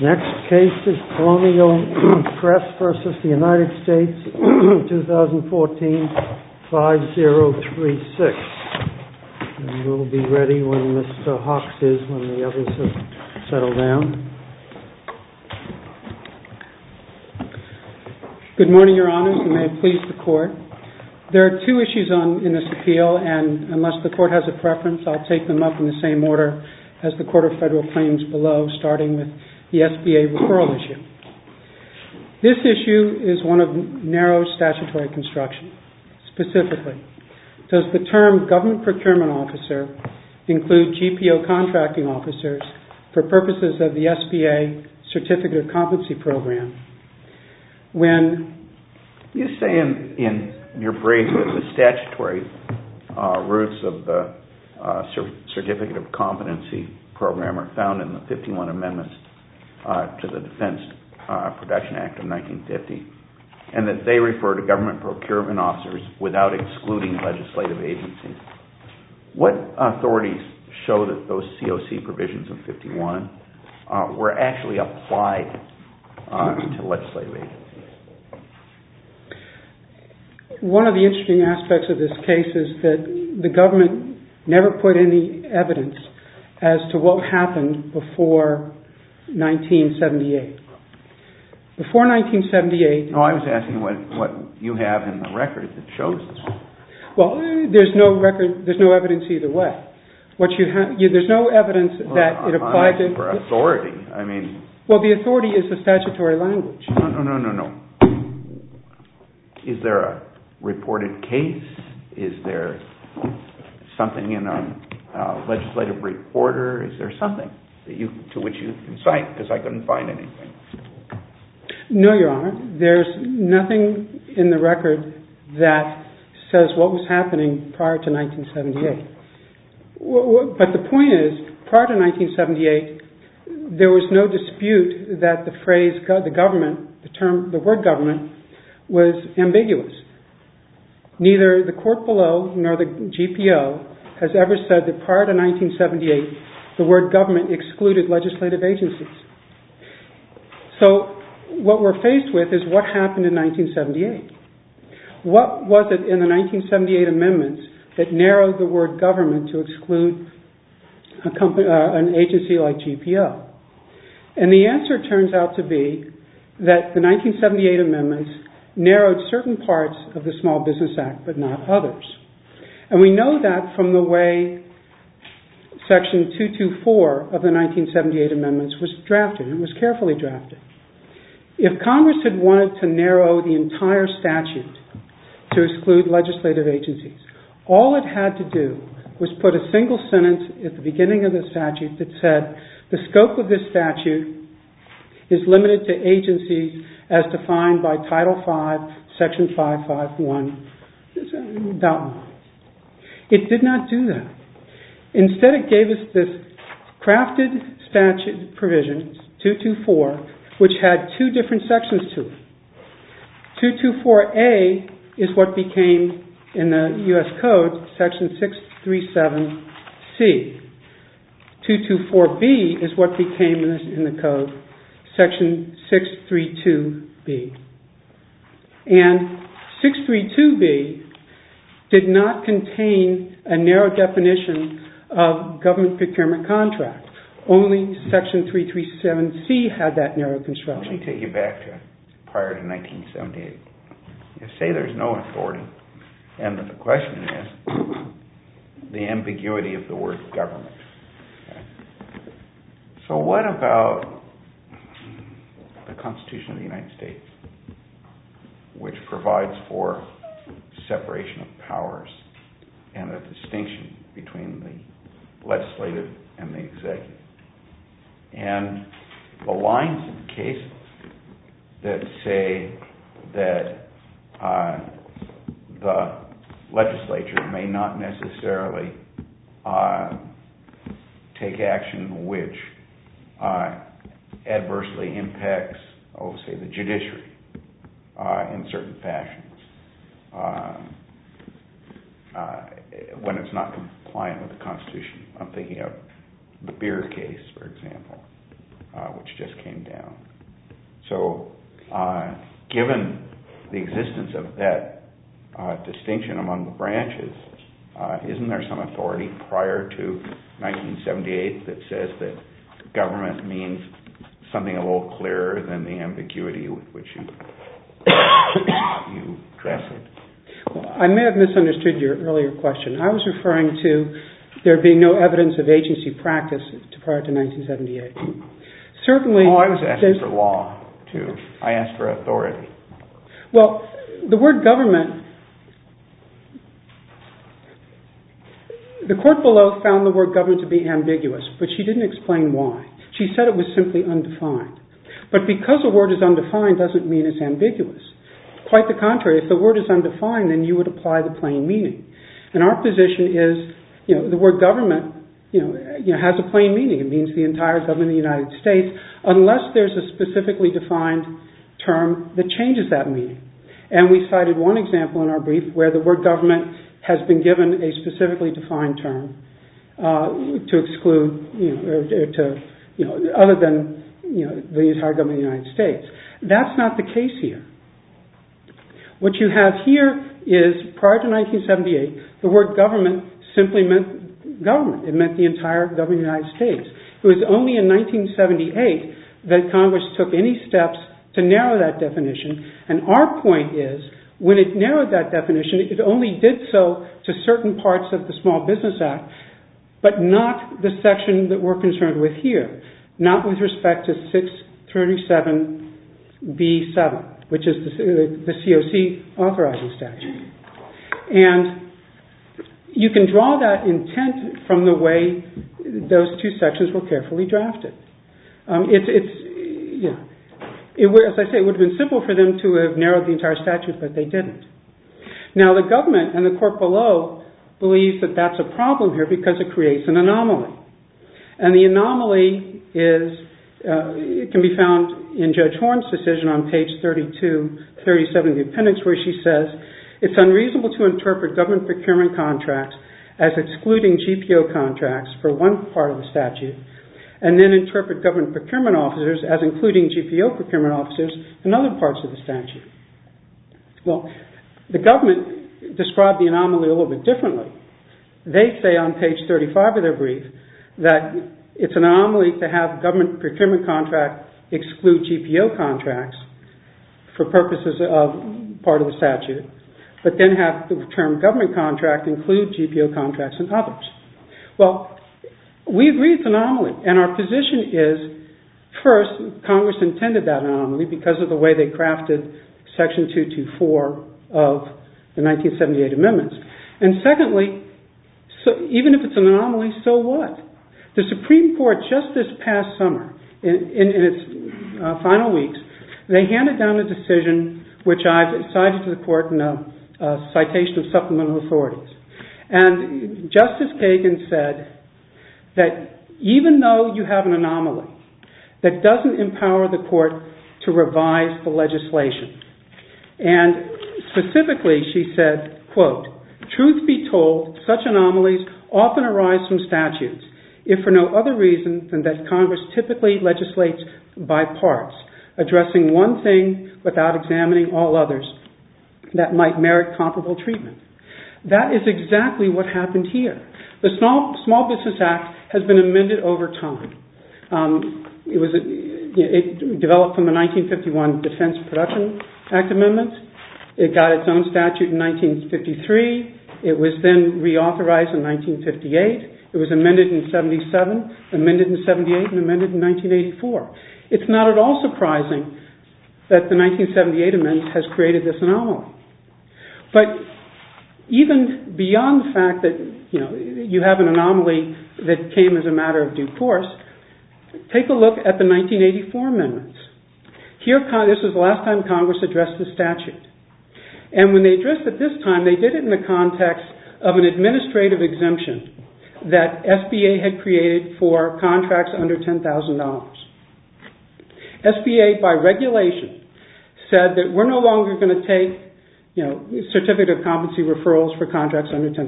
Next case is Colonial Press versus the United States, 2014-5036. And we'll be ready when Mr. Hawks is, when the others have settled down. Good morning, Your Honors, and may it please the Court. There are two issues in this appeal, and unless the Court has a preference, I'll take them up in the same order as the Court of Federal Claims below, starting with the SBA referral issue. This issue is one of narrow statutory construction. Specifically, does the term government procurement officer include GPO contracting officers for purposes of the SBA Certificate of Competency Program? When you say in your brief that the statutory roots of the Certificate of Competency Program are found in the 51 amendments to the Defense Production Act of 1950, and that they refer to government procurement officers without excluding legislative agencies. What authorities show that those COC provisions of 51 were actually applied to legislative agencies? One of the interesting aspects of this case is that the government never put any evidence as to what happened before 1978. Before 1978... No, I was asking what you have in the record that shows this. Well, there's no record, there's no evidence either way. What you have, there's no evidence that it applied to... for authority, I mean... Well, the authority is the statutory language. No. Is there a reported case? Is there something in a legislative reporter? Is there something to which you can cite? Because I couldn't find anything. No, Your Honor. There's nothing in the record that says what was happening prior to 1978. But the point is, prior to 1978, there was no dispute that the phrase the government, the word government, was ambiguous. Neither the court below nor the GPO has ever said that prior to 1978, the word government excluded legislative agencies. So what we're faced with is what happened in 1978. What was it in the 1978 amendments that narrowed the word government to exclude an agency like GPO? And the answer turns out to be that the 1978 amendments narrowed certain parts of the Small Business Act, but not others. And we know that from the way Section 224 of the 1978 amendments was drafted. It was carefully drafted. If Congress had wanted to narrow the entire statute to exclude legislative agencies, all it had to do was put a single sentence at the beginning of the statute that said, the scope of this statute is limited to agencies as defined by Title V, Section 551. It did not do that. Instead, it gave us this crafted statute provision, 224, which had two different sections to it. 224A is what became, in the U.S. Code, Section 637C. 224B is what became in the Code, Section 632B. And 632B did not contain a narrow definition of government procurement contract. Only Section 337C had that narrow construction. Let me take you back to prior to 1978. You say there's no authority, and the question is the ambiguity of the word government. Okay. So what about the Constitution of the United States, which provides for separation of powers and a distinction between the legislative and the executive? And the lines of cases that say that the legislature may not necessarily take action which adversely impacts, say, the judiciary in certain fashions when it's not compliant with the Constitution. I'm thinking of the Beer case, for example. which just came down. So, given the existence of that distinction among the branches, isn't there some authority prior to 1978 that says that government means something a little clearer than the ambiguity with which you address it? Well, I may have misunderstood your earlier question. I was referring to there being no evidence of agency practice prior to 1978. Certainly... Oh, I was asking for law, too. I asked for authority. Well, the word government... The court below found the word government to be ambiguous, but she didn't explain why. She said it was simply undefined. But because a word is undefined doesn't mean it's ambiguous. Quite the contrary. If the word is undefined, then you would apply the plain meaning. And our position is, the word government, has a plain meaning. It means the entire government of the United States, unless there's a specifically defined term that changes that meaning. And we cited one example in our brief where the word government has been given a specifically defined term to exclude, other than, the entire government of the United States. That's not the case here. What you have here is, prior to 1978, the word government simply meant government. It meant the entire government of the United States. It was only in 1978 that Congress took any steps to narrow that definition. And our point is, when it narrowed that definition, it only did so to certain parts of the Small Business Act, but not the section that we're concerned with here, not with respect to 637B7, which is the COC authorizing statute. And you can draw that intent from the way those two sections were carefully drafted. As I say, it would have been simple for them to have narrowed the entire statute, but they didn't. Now, the government and the court below believes that that's a problem here because it creates an anomaly. And the anomaly it can be found in Judge Horn's decision on page 37 of the appendix, where she says, it's unreasonable to interpret government procurement contracts as excluding GPO contracts for one part of the statute, and then interpret government procurement officers as including GPO procurement officers in other parts of the statute. Well, the government described the anomaly a little bit differently. They say on page 35 of their brief that it's an anomaly to have government procurement contract exclude GPO contracts for purposes of part of the statute, but then have the term government contract include GPO contracts and others. Well, we agree it's an anomaly, and our position is, first, Congress intended that anomaly because of the way they crafted Section 224 of the 1978 amendments. And secondly, even if it's an anomaly, so what? The Supreme Court, just this past summer, in its final weeks, they handed down a decision which I've cited to the court in a citation of supplemental authorities. And Justice Kagan said that even though you have an anomaly, that doesn't empower the court to revise the legislation. And specifically, she said, quote, truth be told, such anomalies often arise from statutes, if for no other reason than that Congress typically legislates by parts, addressing one thing without examining all others that might merit comparable treatment. That is exactly what happened here. The Small Business Act has been amended over time. It developed from the 1951 Defense Production Act amendments. It got its own statute in 1953. It was then reauthorized in 1958. It was amended in 77, amended in 78, and amended in 1984. It's not at all surprising that the 1978 amendment has created this anomaly. But even beyond the fact that you have an anomaly that came as a matter of due course, take a look at the 1984 amendments. Here, this was the last time Congress addressed the statute. And when they addressed it this time, they did it in the context of an administrative exemption that SBA had created for contracts under $10,000. SBA, by regulation, said that we're no longer going to take certificate of competency referrals for contracts under $10,000.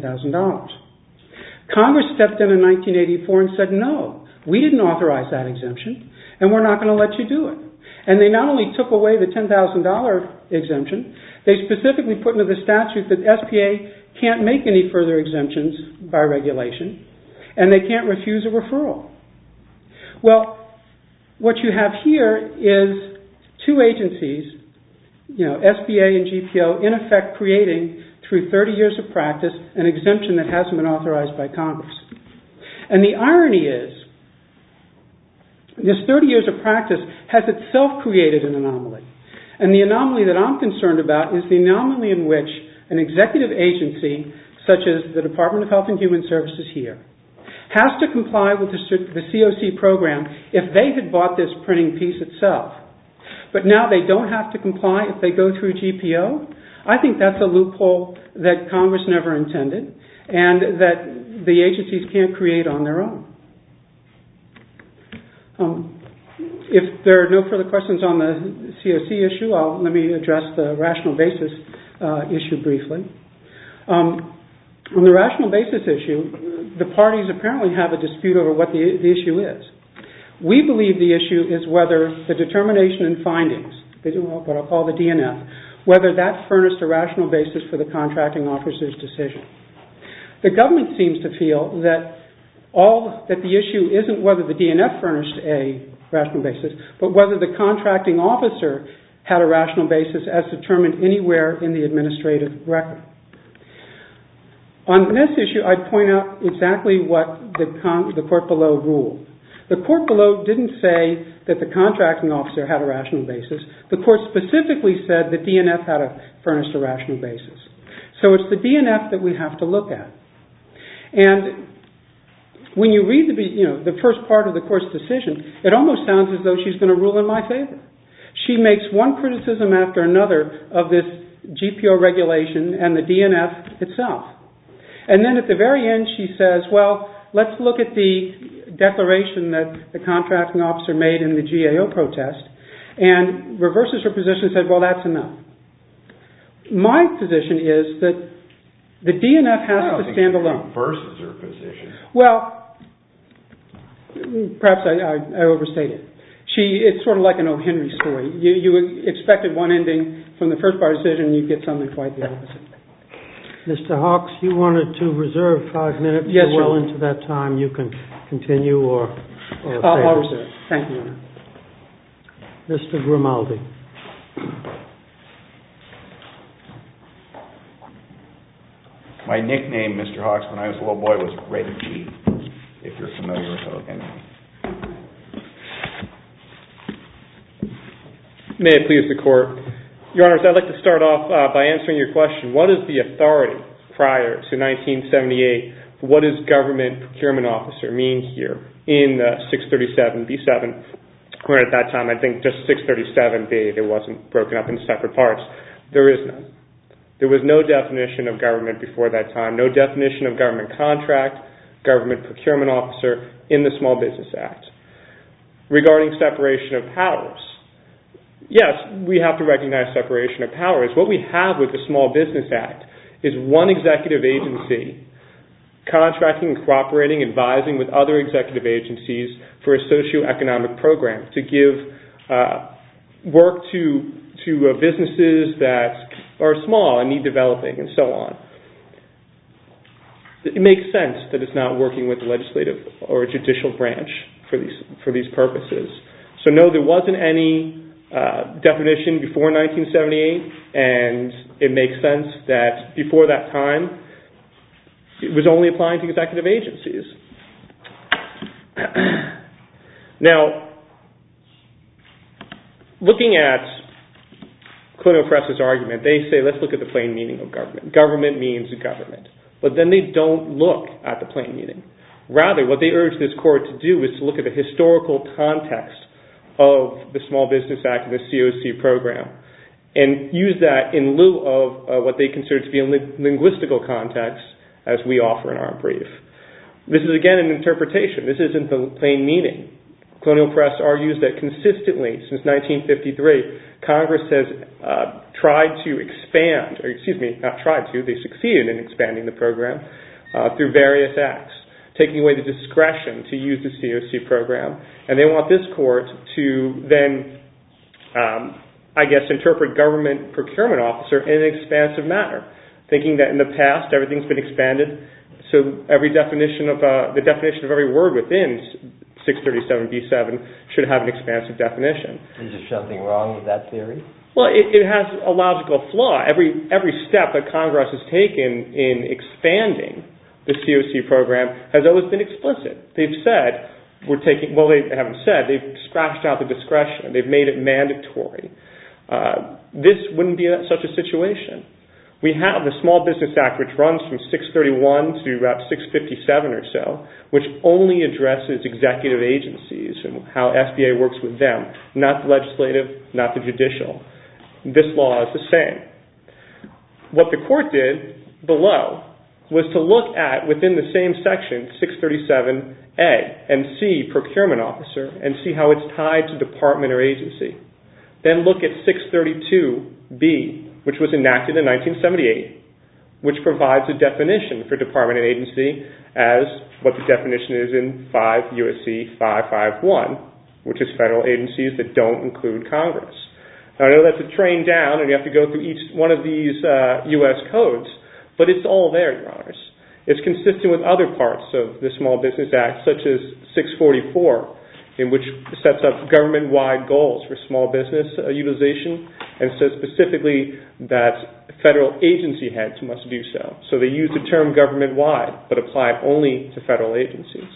Congress stepped in 1984 and said, no, we didn't authorize that exemption, and we're not going to let you do it. And they not only took away the $10,000 exemption, they specifically put into the statute that SPA can't make any further exemptions by regulation, and they can't refuse a referral. Well, what you have here is two agencies, SBA and GPO, in effect creating, through 30 years of practice, an exemption that hasn't been authorized by Congress. And the irony is, this 30 years of practice has itself created an anomaly. And the anomaly that I'm concerned about is the anomaly in which an executive agency, such as the Department of Health and Human Services here, has to comply with the COC program if they had bought this printing piece itself. But now they don't have to comply if they go through GPO. I think that's a loophole that Congress never intended and that the agencies can't create on their own. If there are no further questions on the COC issue, let me address the rational basis issue briefly. On the rational basis issue, the parties apparently have a dispute over what the issue is. We believe the issue is whether the determination and findings, what I'll call the DNF, whether that furnished a rational basis for the contracting officer's decision. The government seems to feel that the issue isn't whether the DNF furnished a rational basis, but whether the contracting officer had a rational basis as determined anywhere in the administrative record. On this issue, I'd point out exactly what the court below ruled. The court below didn't say that the contracting officer had a rational basis. The court specifically said that DNF had furnished a rational basis. So it's the DNF that we have to look at. And when you read the first part of the court's decision, it almost sounds as though she's going to rule in my favor. She makes one criticism after another of this GPO regulation and the DNF itself. And then at the very end she says, well, let's look at the declaration that the contracting officer made in the GAO protest, and reverses her position and said, well, that's enough. My position is that the DNF has to stand alone. Reverses her position. Well, perhaps I overstated. It's sort of like an O. Henry story. You expected one ending from the first part of the decision, and you get something quite the opposite. Mr. Hawks, you wanted to reserve 5 minutes. Yes, You're well into that time. You can continue or I'll reserve. Thank you, Your Honor. Mr. Grimaldi. My nickname, Mr. Hawks, when I was a little boy was Red G, if you're familiar with it. May it please the Court. Your Honors, I'd like to start off by answering your question. What is the authority prior to 1978? What does government procurement officer mean here in 637B7? Where at that time, I think just 637B, it wasn't broken up into separate parts. There is none. There was no definition of government before that time, no definition of government contract, government procurement officer in the Small Business Act. Regarding separation of powers, yes, we have to recognize separation of powers. What we have with the Small Business Act is one executive agency contracting, cooperating, advising with other executive agencies for a socioeconomic program to give work to businesses that are small and need developing and so on. It makes sense that it's not working with the legislative or judicial branch for these purposes. So no, there wasn't any definition before 1978, and it makes sense that before that time it was only applying to executive agencies. Now, looking at Colonial Press's argument, they say, let's look at the plain meaning of government. Government means government. But then they don't look at the plain meaning. Rather, what they urge this court to do is to look at the historical context of the Small Business Act and the COC program and use that in lieu of what they consider to be a linguistical context, as we offer in our brief. This is, again, an interpretation. This isn't the plain meaning. Colonial Press argues that consistently, since 1953, Congress has tried to expand, or excuse me, not tried to, they succeeded in expanding the program through various acts taking away the discretion to use the COC program, and they want this court to then, interpret government procurement officer in an expansive manner, thinking that in the past everything's been expanded, so the definition of every word within 637B7 should have an expansive definition. Is there something wrong with that theory? Well, it has a logical flaw. Every step that Congress has taken in expanding the COC program has always been explicit. They've said they haven't said, they've scratched out the discretion. They've made it mandatory. This wouldn't be such a situation. We have the Small Business Act, which runs from 631 to about 657 or so, which only addresses executive agencies and how SBA works with them, not the legislative, not the judicial. This law is the same. What the court did below was to look at, within the same section, 637A, and see procurement officer, and see how it's tied to department or agency. Then look at 632B, which was enacted in 1978, which provides a definition for department and agency as what the definition is in 5 U.S.C. 551, which is federal agencies that don't include Congress. Now, I know that's a train down, and you have to go through each one of these U.S. codes, but it's all there, Your Honors. It's consistent with other parts of the Small Business Act, such as 644, in which sets up government-wide goals for small business utilization, and says specifically that federal agency heads must do so. So they use the term government-wide, but apply it only to federal agencies.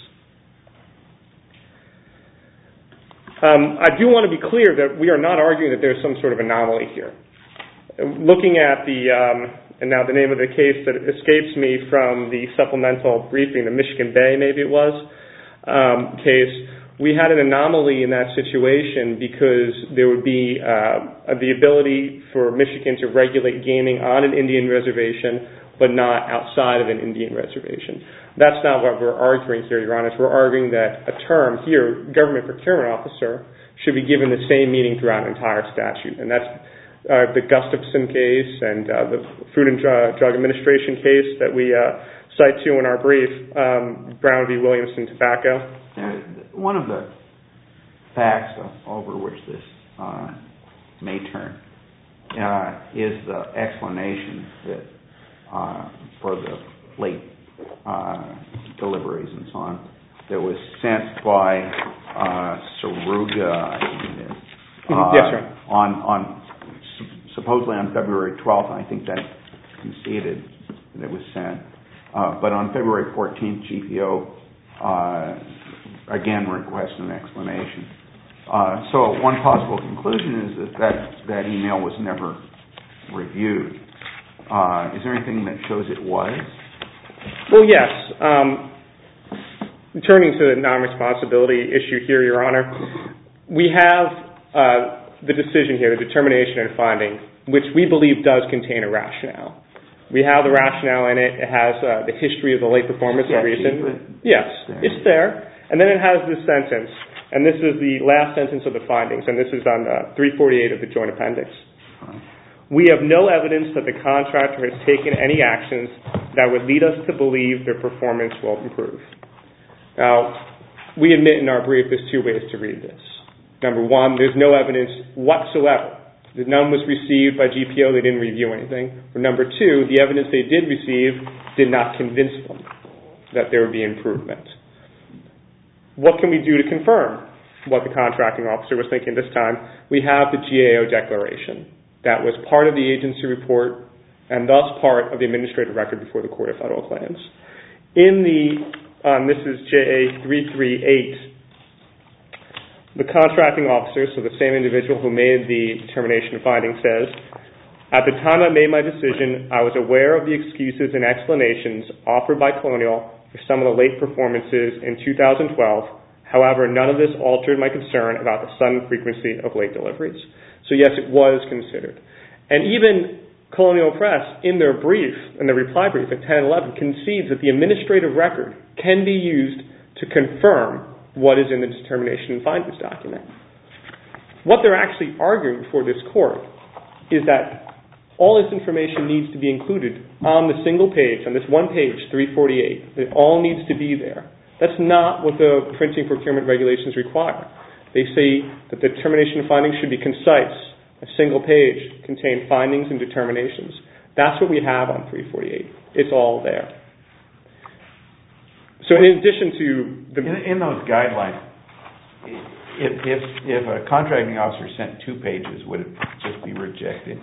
I do want to be clear that we are not arguing that there's some sort of anomaly here. Looking at and now the name of the case that escapes me from the supplemental briefing, the Michigan Bay, maybe it was, case, we had an anomaly in that situation because there would be the ability for Michigan to regulate gaming on an Indian reservation, but not outside of an Indian reservation. That's not what we're arguing here, Your Honors. We're arguing that a term here, government procurement officer, should be given the same meaning throughout an entire statute. And that's the Gustafson case and the Food and Drug Administration case that we cite to in our brief, Brown v. Williamson Tobacco. One of the facts over which this may turn is the explanation that for the late deliveries and so on that was sent by Saruga, I think it is, yes, sir. Supposedly on February 12th, I think that conceded that it was sent. But on February 14th, GPO again requested an explanation. So one possible conclusion is that email was never reviewed. Is there anything that shows it was? Well, yes. Turning to the non-responsibility issue here, Your Honor, we have the decision here, the determination and finding, which we believe does contain a rationale. We have the rationale in it. It has the history of the late performance of recent. Yes, it's there. And then it has this sentence, and this is the last sentence of the findings, and this is on 348 of the Joint Appendix. We have no evidence that the contractor has taken any actions that would lead us to believe their performance will improve. Now, we admit in our brief there's two ways to read this. Number one, there's no evidence whatsoever. None was received by GPO. They didn't review anything. Or number two, the evidence they did receive did not convince them that there would be improvement. What can we do to confirm what the contracting officer was thinking this time? We have the GAO declaration. That was part of the agency report and thus part of the administrative record before the Court of Federal Claims. This is JA 338. The contracting officer, so the same individual who made the determination and finding, says, at the time I made my decision, I was aware of the excuses and explanations offered by Colonial for some of the late performances in 2012. However, none of this altered my concern about the sudden frequency of late deliveries. So yes, it was considered. And even Colonial Press, in their brief, in the reply brief at 1011, concedes that the administrative record can be used to confirm what is in the determination and findings document. What they're actually arguing before this court is that all this information needs to be included on the single page, on this one page, 348. It all needs to be there. That's not what the printing procurement regulations require. They say that the determination of findings should be concise. A single page contain findings and determinations. That's what we have on 348. It's all there. So in addition to the... In those guidelines, if a contracting officer sent 2 pages, would it just be rejected?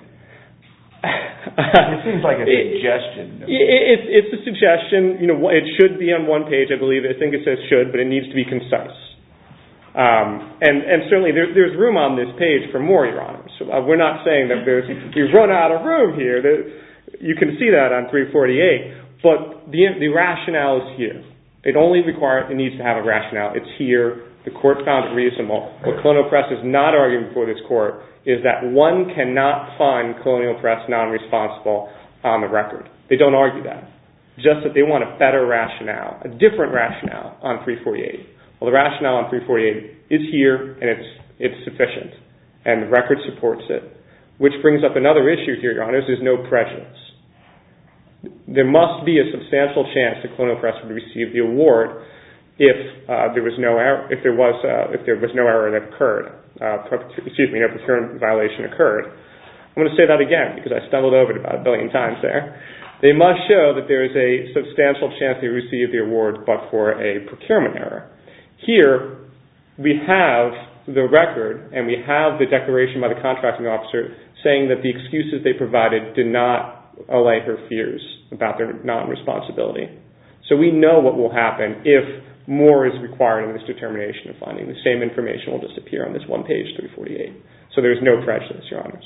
It seems like a suggestion. It's a suggestion. It should be on one page, I believe. I think it says should, but it needs to be concise. And certainly there's room on this page for more, Your Honor. So we're not saying that we've run out of room here. You can see that on 348. But the rationale is here. It needs to have a rationale. It's here. The court found it reasonable. What Colonial Press is not arguing before this court is that one cannot find Colonial Press non-responsible on the record. They don't argue that. Just that they want a better rationale, a different rationale on 348. Well, the rationale on 348 is here, and it's sufficient. And the record supports it. Which brings up another issue here, Your Honors. There's no prejudice. There must be a substantial chance that Colonial Press would receive the award if there was no error that occurred. No procurement violation occurred. I'm going to say that again because I stumbled over it about 1 billion times there. They must show that there is a substantial chance they receive the award but for a procurement error. Here, we have the record and we have the declaration by the contracting officer saying that the excuses they provided did not allay her fears about their non-responsibility. So we know what will happen if more is required in this determination of finding. The same information will just appear on this one page, 348. So there's no prejudice, Your Honors.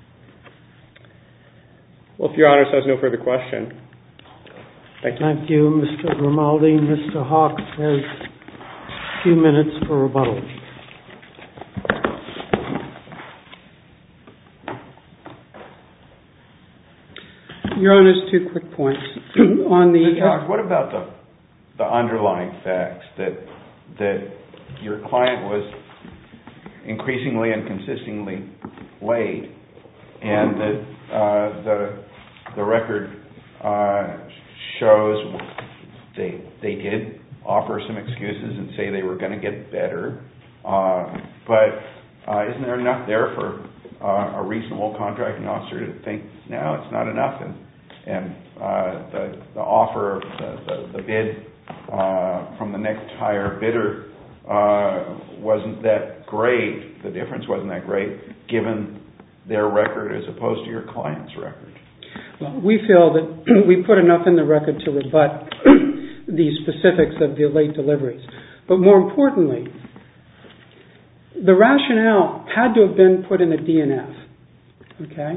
Well, if Your Honors has no further question, thank you. Thank you, Mr. Grimaldi. Mr. Hawks has a few minutes for rebuttal. Your Honors, 2 quick points. What about the underlying facts that your client was increasingly and consistently late, and that the record shows they did offer some excuses and say they were going to get better, but isn't there enough there for a reasonable contracting officer to think, no, it's not enough, and the offer, the bid from the next higher bidder wasn't that great, the difference wasn't that great, given their record as opposed to your client's record? Well, we feel that we put enough in the record to rebut the specifics of the late deliveries. But more importantly, the rationale had to have been put in the DNF. Okay?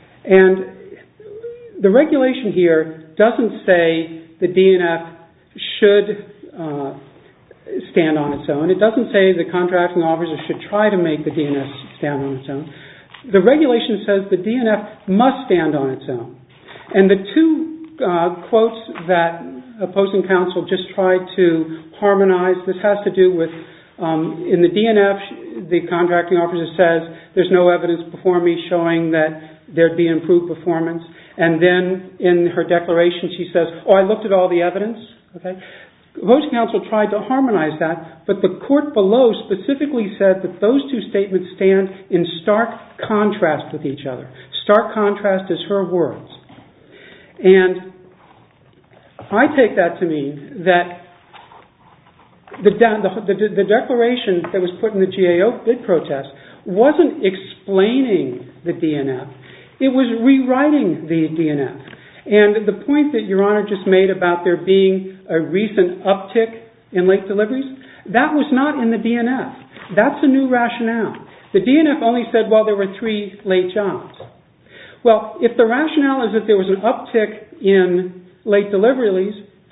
And the regulation here doesn't say the DNF should stand on its own. It doesn't say the contracting officer should try to make the DNF stand on its own. The regulation says the DNF must stand on its own. And the 2 quotes that opposing counsel just tried to harmonize, this has to do with, in the DNF, the contracting officer says, there's no evidence before me showing that there'd be improved performance. And then in her declaration, she says, I looked at all the evidence. Okay? Opposing counsel tried to harmonize that, but the court below specifically said that those 2 statements stand in stark contrast with each other. Stark contrast is her words. And I take that to mean that the declaration that was put in the GAO bid protest wasn't explaining the DNF. It was rewriting the DNF. And the point that Your Honor just made about there being a recent uptick in late deliveries, that was not in the DNF. That's a new rationale. The DNF only said, well, there were 3 late jobs. Well, if the rationale is that there was an uptick in late deliveries,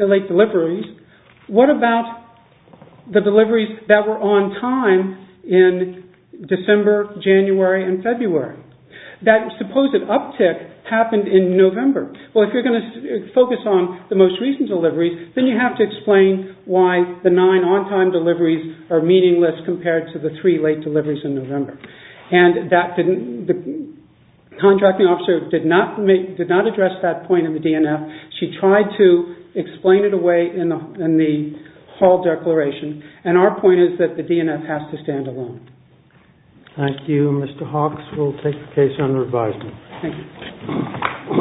what about the deliveries that were on time in December, January, and February? That supposed uptick happened in November. Well, if you're going to focus on the most recent deliveries, then you have to explain why the 9 on-time deliveries are meaningless compared to the 3 late deliveries in November. And that didn't... contracting officer did not address that point in the DNF. She tried to explain it away in the Hall Declaration, and our point is that the DNF has to stand alone. Thank you, Mr. Hawks. We'll take the case under advisement. Thank you.